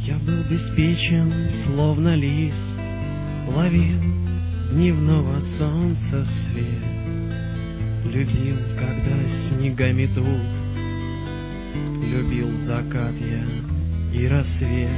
Я был беспечен, словно лист, ловил дневного солнца свет, любил, когда снега метут, любил закат я и рассвет.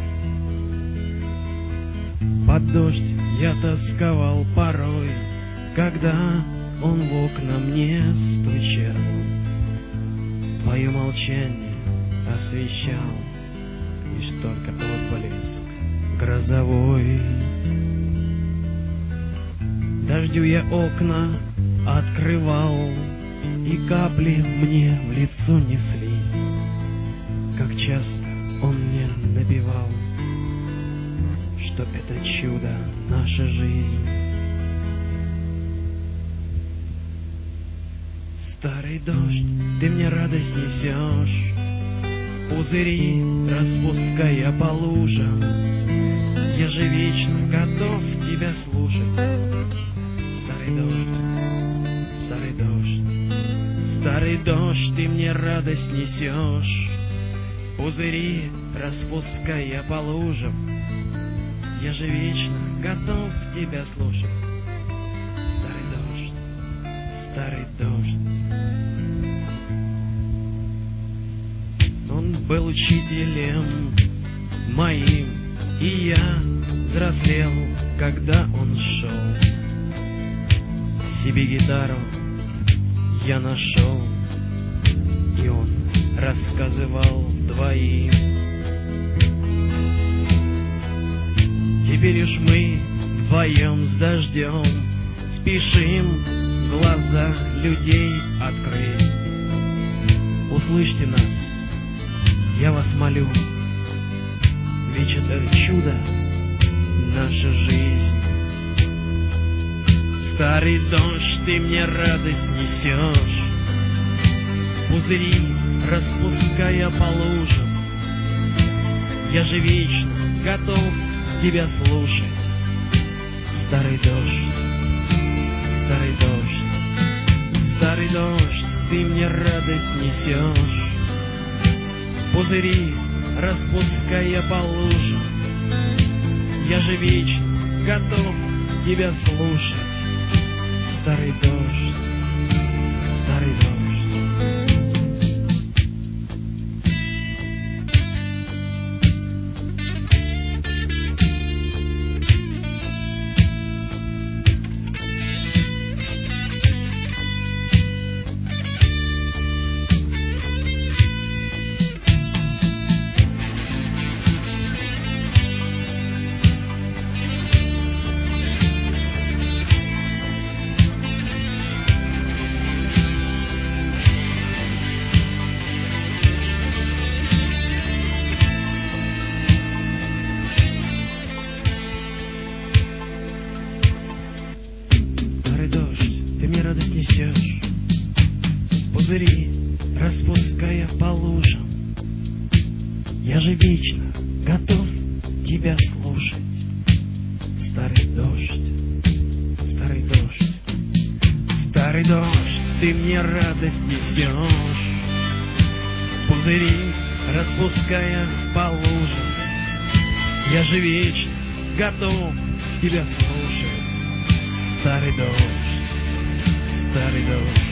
Под дождь я тосковал порой, когда он в окна мне стучал. Твое молчание освещал лишь только отблеск грозовой. Дождю я окна открывал, и капли мне в лицо неслись. Как часто он мне напевал, что это чудо наша жизнь. Старый дождь, ты мне радость несешь, пузыри распуская по лужам. Я же вечно готов тебя слушать. Старый дождь, старый дождь, старый дождь, ты мне радость несешь, пузыри распуская по лужам. Я же вечно готов тебя слушать. Старый дождь, старый дождь. Он был учителем моим, и я взрослел, когда он шел. Себе гитару я нашел, и он рассказывал двоим. Теперь уж мы вдвоем с дождем спешим глаза людей открыть. Услышьте нас, я вас молю, ведь это чудо наша жизнь. Старый дождь, ты мне радость несешь, пузыри распуская по лужам. Я же вечно готов тебя слушать. Старый дождь, старый дождь, старый дождь, ты мне радость несешь, пузыри распуская по лужам. Я же вечно готов тебя слушать. Старый дождь, старый дождь. Радость несешь, пузыри распуская по лужам. Я же вечно готов тебя слушать. Старый дождь, старый дождь, старый дождь, ты мне радость несешь, пузыри распуская по лужам. Я же вечно готов тебя слушать. Старый дождь, старый дождь.